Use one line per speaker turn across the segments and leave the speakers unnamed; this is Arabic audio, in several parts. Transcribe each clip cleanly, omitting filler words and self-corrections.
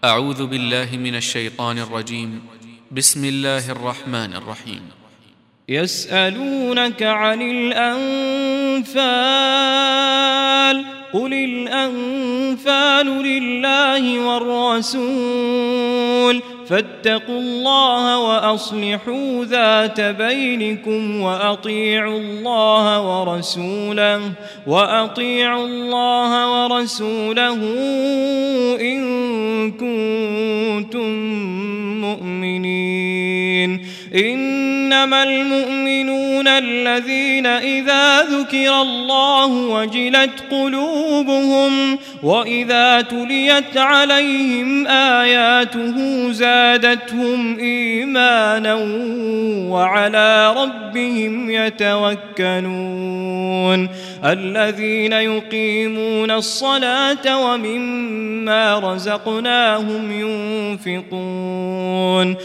أعوذ بالله من الشيطان الرجيم. بسم الله الرحمن الرحيم.
يسألونك عن الأنفال قل الأنفال لله والرسول فاتقوا الله وأصلحوا ذات بينكم وأطيعوا الله ورسوله إن كنتم مؤمنين. إنما المؤمنون الذين إذا ذكر الله وجلت قلوبهم وإذا تليت عليهم آياته زادتهم إيمانا وعلى ربهم يتوكلون. الذين يقيمون الصلاة ومما رزقناهم ينفقون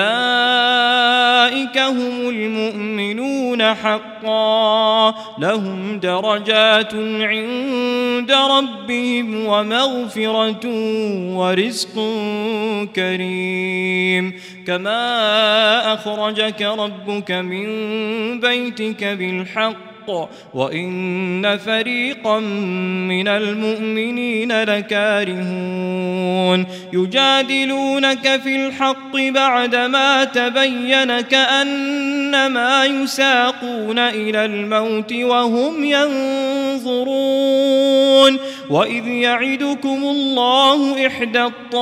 أولئك هم المؤمنون حقا لهم درجات عند ربهم ومغفرة ورزق كريم. كما أخرجك ربك من بيتك بالحق وإن فريقا من المؤمنين لكارهون يجادلونك في الحق بعدما تبين كأنما يساقون إلى الموت وهم ينظرون. وإذ يعدكم الله إحدى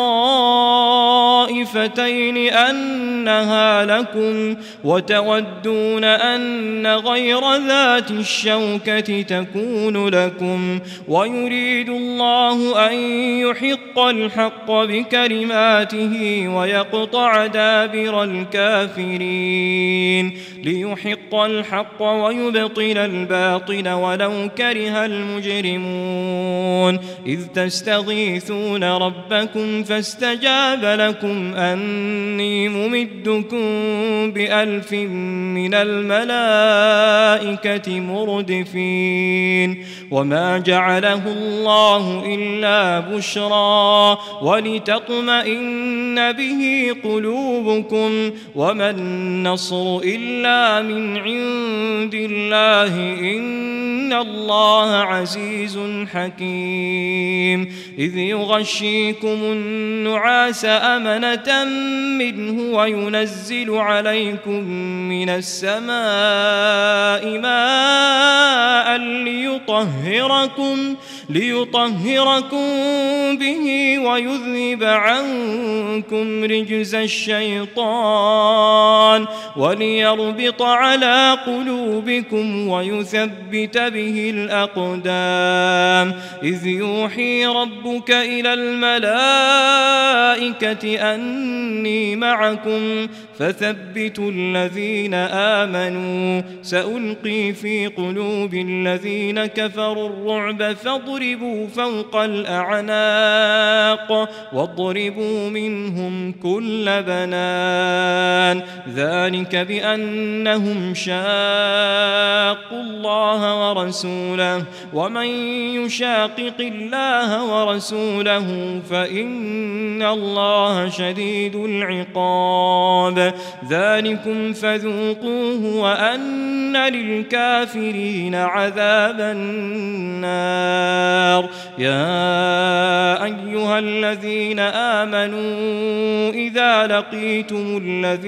الطائفتين أنها لكم وتودون أن غير ذات الشوكة تكون لكم ويريد الله أن يحق الحق بكلماته ويقطع دابر الكافرين ليحق الحق ويبطل الباطل ولو كره المجرمون. إذ تستغيثون ربكم فاستجاب لكم أني ممدكم ب1000 من الملائكة مردفين. وما جعله الله إلا بشرى ولتطمئن به قلوبكم وما النصر إلا من عند الله إن الله عزيز حكيم. إذ يغشيكم النعاس أمنة منه وينزل عليكم من السماء ماء ليطهركم به ويذهب عنكم رجز الشيطان وليربط على قلوبكم ويثبت به الأقدام. إذ يوحي ربك إلى الملائكة أني معكم فثبتوا الذين آمنوا سألقي في قلوب الذين كفروا الرعب فاضربوا فوق الأعناق واضربوا منهم كل بنان. ذلك بأنهم شاقوا الله ورسوله ومن يشاقق الله ورسوله فإن الله شديد العقاب. ذلكم فذوقوه وأن للكافرين عذاب النار. يا أيها الذين آمنوا إذا لقيتم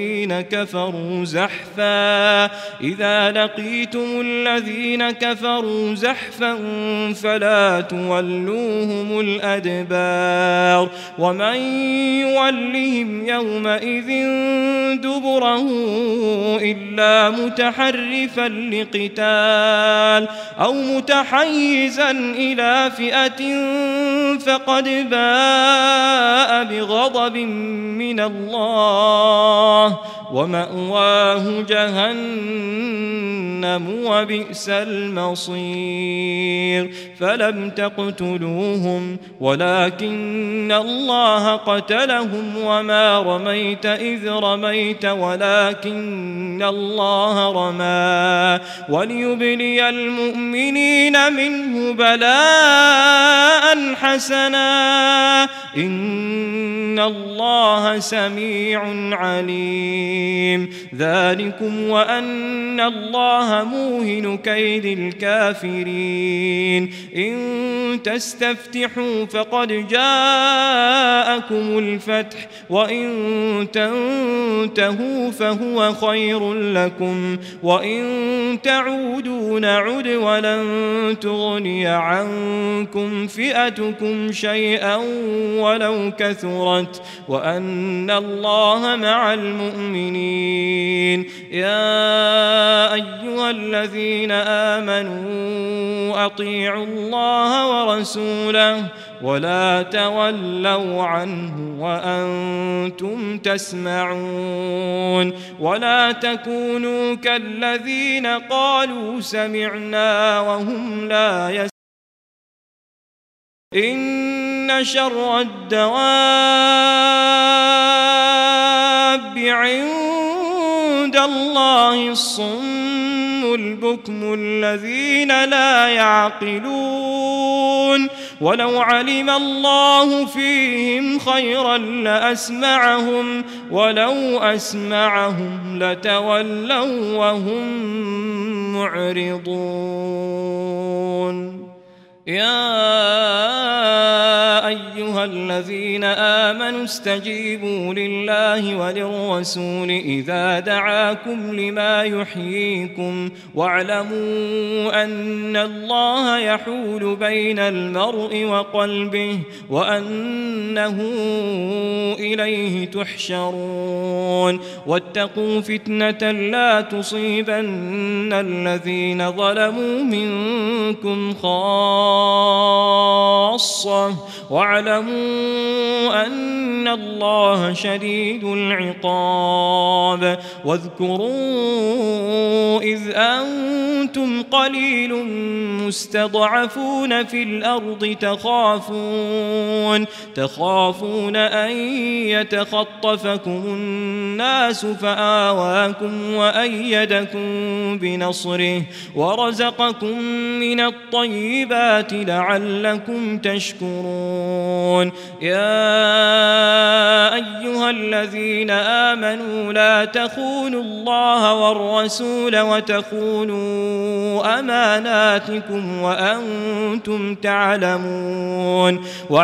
الذين كفروا زحفا فلا تولوهم الأدبار. ومن يولهم يومئذ دبره إلا متحرفا لقتال أو متحيزا إلى فئة فقد باء بغضب من الله ومأواه جهنم وبئس المصير فلم تقتلوهم ولكن الله قتلهم وما رميت إذ رميت ولكن الله رمى وليبلي المؤمنين منه بلاء حسنا إن الله سميع عليم ذلكم وأن الله موهن كيد الكافرين إن تستفتحوا فقد جاءكم الفتح وإن تنتهوا فهو خير لكم وإن تعودوا نعد ولن تغني عنكم فئتكم شيئا ولو كثرت وأن الله مع المؤمنين يا أيها الذين آمنوا أطيعوا الله ورسوله ولا تولوا عنه وأنتم تسمعون ولا تكونوا كالذين قالوا سمعنا وهم لا يسمعون إن شر الدواب عند الله الصم البكم الذين لا يعقلون ولو علم الله فيهم خيرا لأسمعهم ولو أسمعهم لتولوا وهم معرضون يا أيها الذين آمنوا استجيبوا لله وللرسول إذا دعاكم لما يحييكم واعلموا أن الله يحول بين المرء وقلبه وأنه إليه تحشرون واتقوا فتنة لا تصيبن الذين ظلموا منكم خاصة واعلموا أن الله شديد العقاب واذكروا إذ أنتم قليل مستضعفون في الأرض تخافون أن يتخطفكم الناس فآواكم وأيدكم بنصره ورزقكم من الطيبات لعلكم تشكرون يا أيها الذين آمنوا لا تخونوا الله والرسول وتخونوا أماناتكم وأنتم تعلمون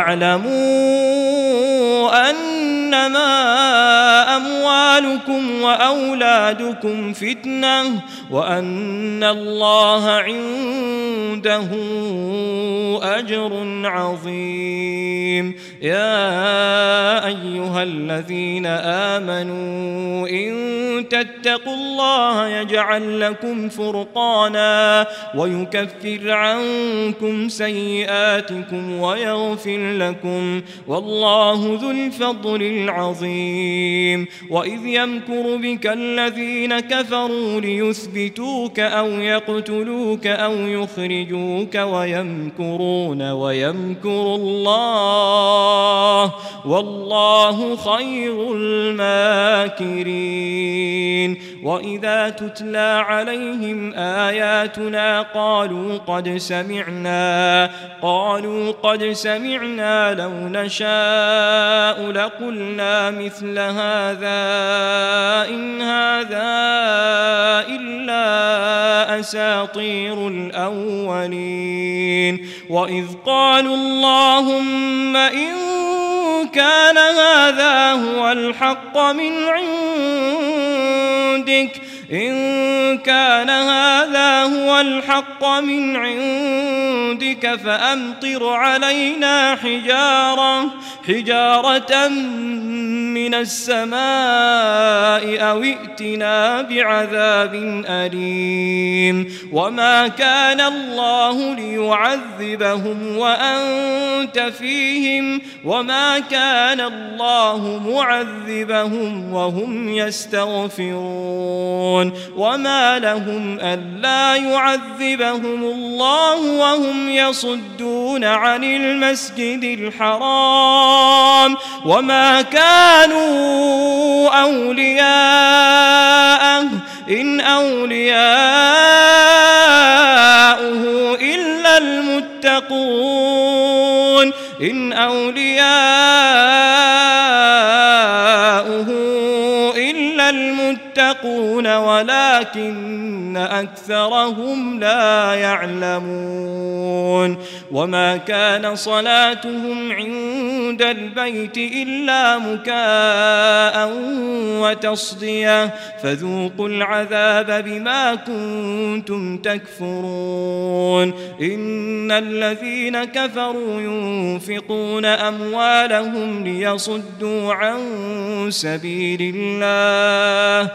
واعلموا أنما أموالكم وأولادكم فتنة وأن الله عنده أجر عظيم يا أيها الذين آمنوا إن تتقوا الله يجعل لكم فرقانا ويكفر عنكم سيئاتكم ويغفر لكم والله ذو الفضل العظيم وإذ يمكر بك الذين كفروا ليثبتوك أو يقتلوك أو يخرجوك ويمكرون ويمكر الله والله خير الماكرين وإذا تتلى عليهم آياتنا قالوا قد سمعنا لو نشاء لقلنا مثل هذا إن هذا إلا أساطير الأولين وإذ قالوا اللهم إن كان هذا هو الحق من عندك فأمطر علينا حجارة من السماء أو ائتنا بعذاب أليم وما كان الله ليعذبهم وأنت فيهم وما كان الله معذبهم وهم يستغفرون وما لهم ألا يعذبهم الله وهم يصدون عن المسجد الحرام وما كانوا أولياءه إن أولياؤه إلا المتقون إن أولياؤه إلا المتقون ولكن أكثرهم لا يعلمون وما كان صلاتهم عند البيت إلا مكاء وتصدية فذوقوا العذاب بما كنتم تكفرون إن الذين كفروا ينفقون أموالهم ليصدوا عن سبيل الله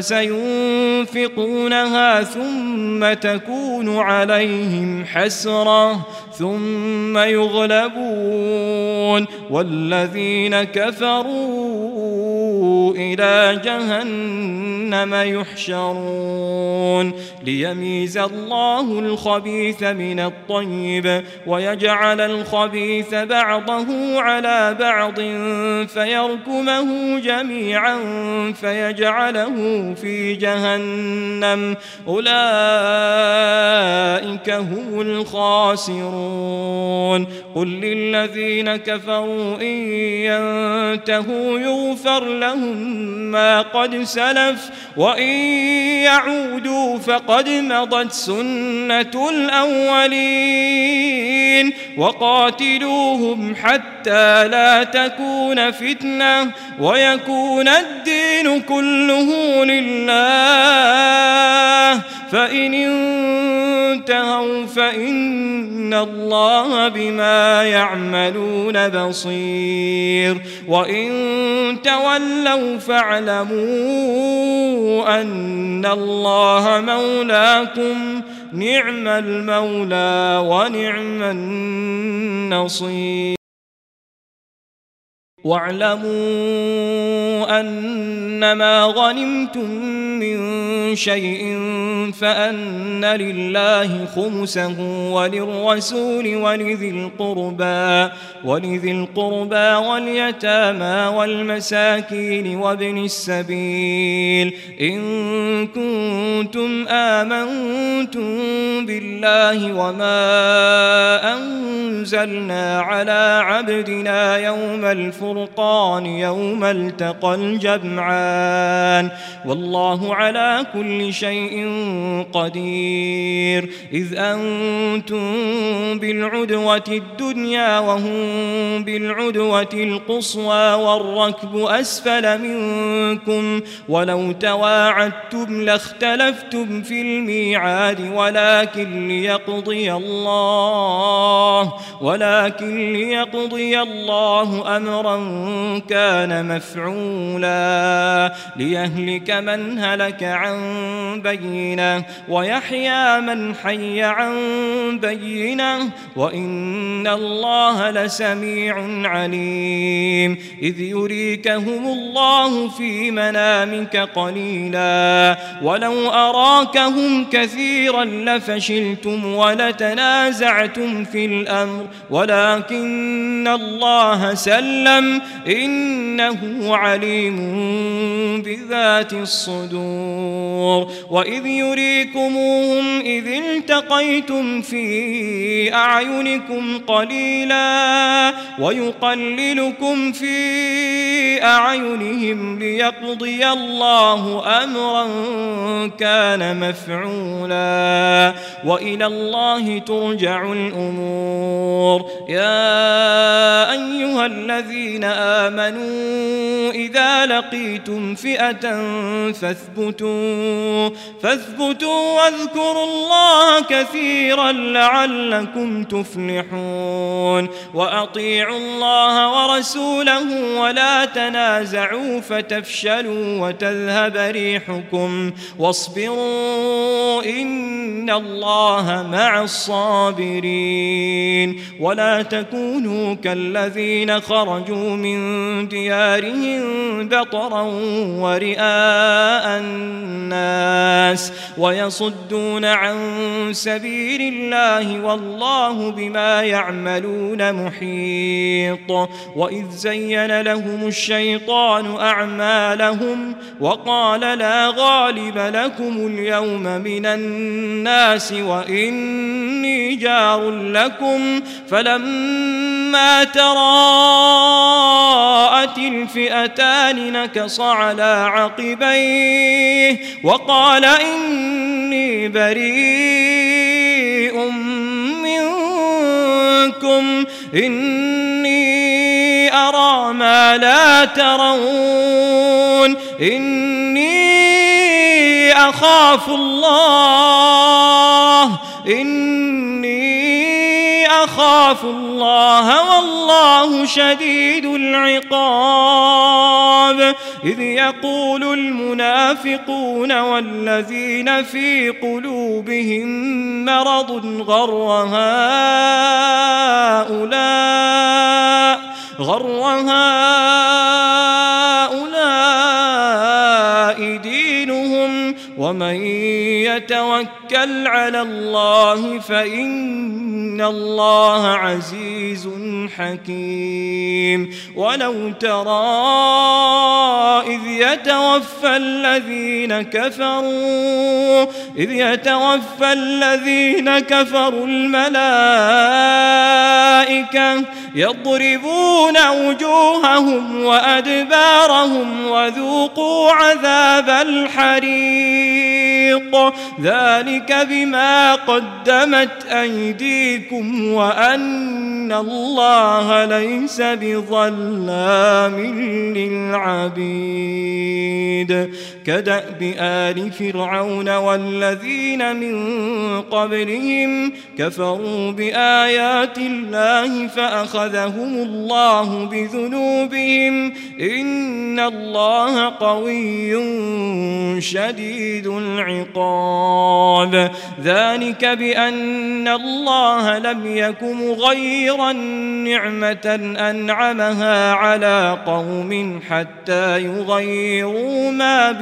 فسينفقونها ثم تكون عليهم حسرة ثم يغلبون والذين كفروا إلى جهنم يحشرون ليميز الله الخبيث من الطيب ويجعل الخبيث بعضه على بعض فيركمه جميعا فيجعله في جهنم أولئك هم الخاسرون قل للذين كفروا إن ينتهوا يغفر لهم ما قد سلف وإن يعودوا فقد مضت سنة الأولين وقاتلوهم حتى لا تكون فتنة ويكون الدين كله لله فإن انتهوا فإن الله بما يعملون بصير وإن تولوا فاعلموا أن الله مولاكم نعم المولى ونعم النصير واعلموا أنما غنمتم من شيء فأن لله خمسه وللرسول ولذي القربى واليتامى والمساكين وابن السبيل إن كنتم آمنتم بالله وما أنزلنا على عبدنا يوم الفرقان يوم التقى الجمعان والله على كل شيء قدير إذ أنتم بالعدوة الدنيا وهم بالعدوة القصوى والركب أسفل منكم ولو تواعدتم لاختلفتم في الميعاد ولكن ليقضي الله أمرا كان مفعولا ليهلك من هلك عن بينة ويحيى من حي عن بينة وإن الله لسميع عليم إذ يريكهم الله في منامك قليلا ولو أراكهم كثيرا لفشلتم ولتنازعتم في الأمر ولكن الله سلم إنه عليم بذات الصدور وإذ يريكموهم إذ التقيتم في أعينكم قليلا ويقللكم في أعينهم ليقضي الله أمرا كان مفعولا وإلى الله ترجع الأمور يا أيها الذين آمنوا إذا لقيتم فئة فاثبتوا واذكروا الله كثيرا لعلكم تفلحون وأطيعوا الله ورسوله ولا تنازعوا فتفشلوا وتذهب ريحكم واصبروا إن الله مع الصابرين ولا تكونوا كالذين خرجوا من ديارهم بطرا ورئاء الناس ويصدون عن سبيل الله والله بما يعملون محيط وإذ زين لهم الشيطان أعمالهم وقال لا غالب لكم اليوم من الناس وإني جار لكم فلما تراءت الفئتان نكص على عقبيه وقال إني بريء منكم إني أرى ما لا ترون إني أخاف الله والله شديد العقاب إذ يقول المنافقون والذين في قلوبهم مرض غر هؤلاء دينهم ومن يتوكل على الله فإن الله عزيز حكيم ولو ترى إذ يتوفى الذين كفروا الملائكة يضربون وجوههم وأدبارهم وذوقوا عذاب الحريق ذلك بما قدمت أيديكم وأن الله ليس بظلام للعبيد كدأب آل فرعون والذين من قبلهم كفروا بآيات الله فأخذهم الله بذنوبهم إن الله قوي شديد العقاب ذلك بأن الله لم يك مغيرا نعمة أنعمها على قوم حتى يغيروا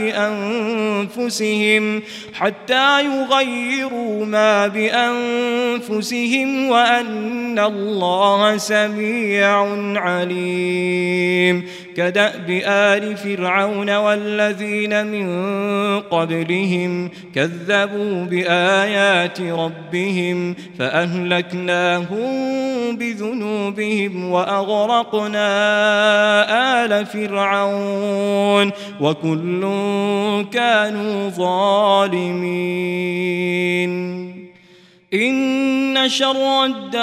ما بأنفسهم وأن الله سميع عليم كدأب آل فرعون والذين من قبلهم كذبوا بآيات ربهم فأهلكناهم بذنوبهم وأغرقنا آل فرعون وكل كانوا ظالمين إن شر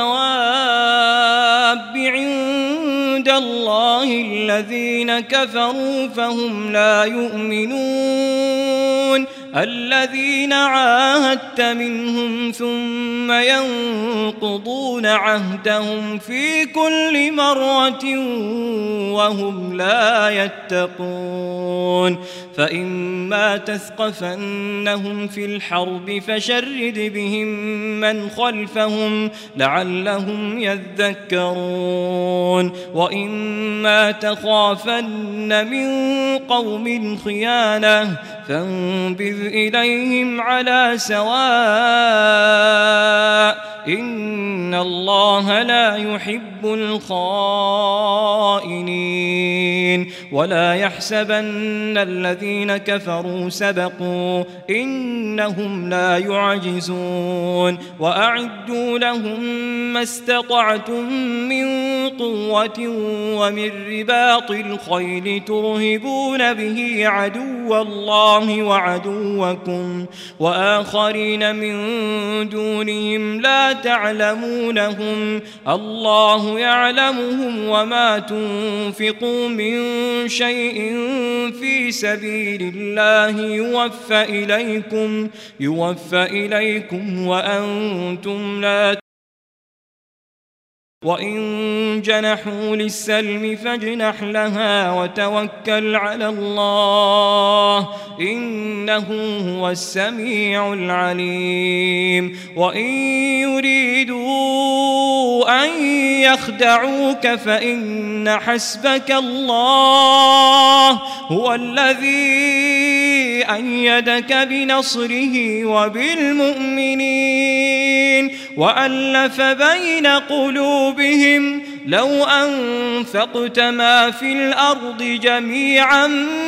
الدواب عند الله الذين كفروا فهم لا يؤمنون الذين عاهدت منهم ثم ينقضون عهدهم في كل مرة وهم لا يتقون فإما تثقفنهم في الحرب فشرد بهم من خلفهم لعلهم يذكرون وإما تخافن من قوم خيانة فانبذ إليهم على سواء إن الله لا يحب الخائنين ولا يحسبن الذين كفروا سبقوا إنهم لا يعجزون وأعدوا لهم ما استطعتم من قوة ومن رباط الخيل ترهبون به عدو الله وعدوكم وآخرين من دونهم لا تعلمونهم الله يعلمهم وما تنفقوا من شيء في سبيل الله يوفى إليكم وأنتم لا. وإن جنحوا للسلم فاجنح لها وتوكل على الله إنه هو السميع العليم. وإن يريدوا أن يخدعوك فإن حسبك الله هو الذي أيدك بنصره وبالمؤمنين وألف بين قلوبهم لو أنفقت ما في الأرض جميعا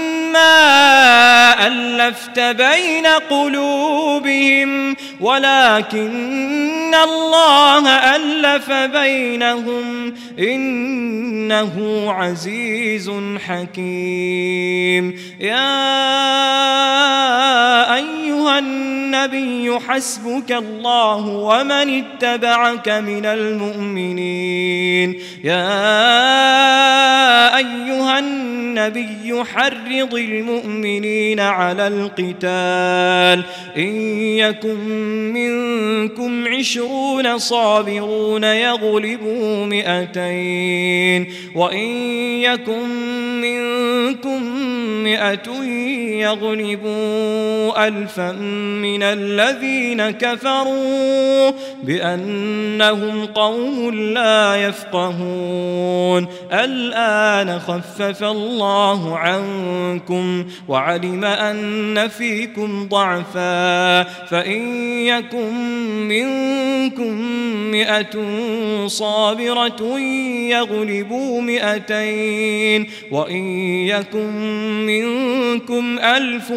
ما ألفت بين قلوبهم ولكن الله ألف بينهم إنه عزيز حكيم. يا أيها النبي حسبك الله ومن اتبعك من المؤمنين. يا أيها النبي حرض المؤمنين على القتال إن يكن منكم 20 صابرون يغلبوا 200 وإن يكن منكم 100 يغلبوا 1000 من الذين كفروا بأنهم قوم لا يفقهون. الآن خفف الله عنكم وعلم أن فيكم ضعفا فإن يكن منكم 100 صابرة يغلبوا 200 وإن يكن منكم 1000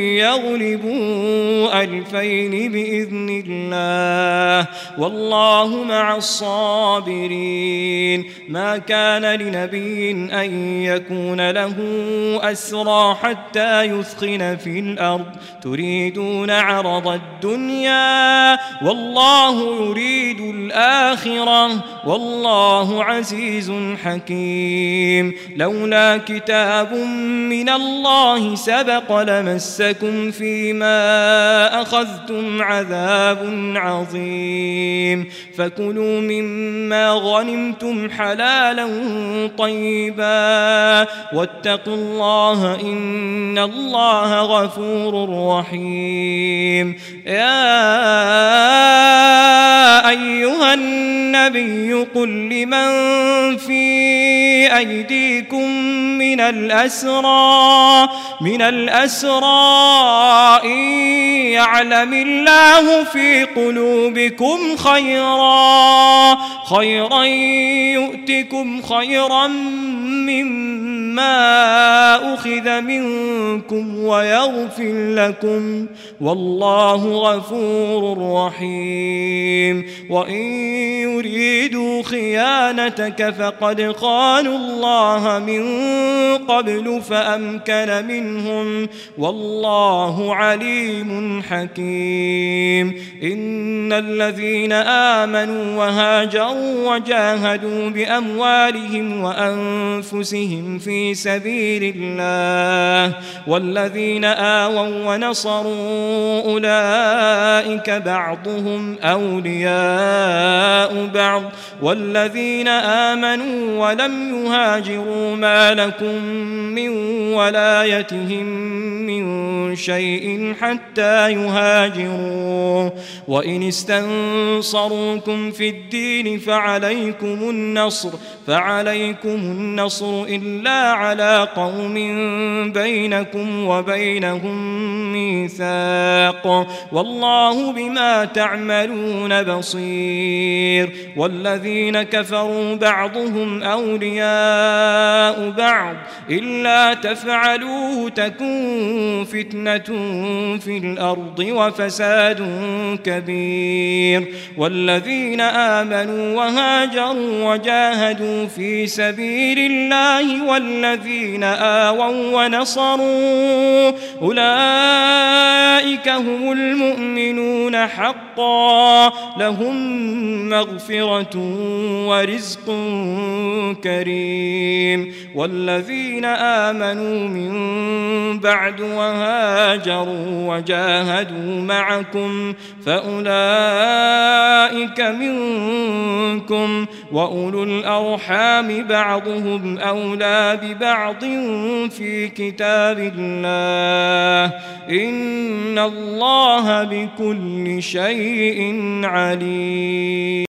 يغلبوا 2000 بإذن الله والله مع الصابرين. ما كان لنبي أن يكون له أسرى حتى يثخن في الأرض تريدون عرض الدنيا والله يريد الآخرة والله عزيز حكيم. لولا كتاب من الله سبق لمسكم فيما أخذتم عذاب عظيم. فكلوا مما غنمتم حلالا طيبا واتقوا الله إن الله غفور رحيم. يا أيها النبي قل لمن في أيديكم من الأسرى إن يعلم الله في قلوبكم خيرا يؤتكم خيرا مما أخذ منكم ويغفر لكم والله غفور رحيم. وإن يريدوا خيانتك فقد خانوا الله من قبل فأمكن منهم والله عليم حكيم. إن الذين آمنوا وهاجروا وجاهدوا بأموالهم وأنفسهم في سبيل الله والذين آووا ونصروا أولئك بعضهم أولياء بعض والذين آمنوا ولم يهاجروا ما لكم من ولايتهم من شيء حتى يهاجروا. وإن استنصروكم في الدين فعليكم النصر إلا على قوم بينكم وبينهم ميثاق والله بما تعملون بصير. والذين كفروا بعضهم أولياء بعض إلا تفعلوه تكن فتنة في الأرض وفساد كبير. والذين آمنوا وهاجروا وجاهدوا في سبيل الله والذين آووا ونصروا أولئك أولئك هم المؤمنون حقا لهم مغفرة ورزق كريم والذين آمنوا من بعد وهاجروا وجاهدوا معكم فأولئك منكم وأولو الأرحام بعضهم أولى ببعض في كتاب الله إن الله بكل شيء عليم.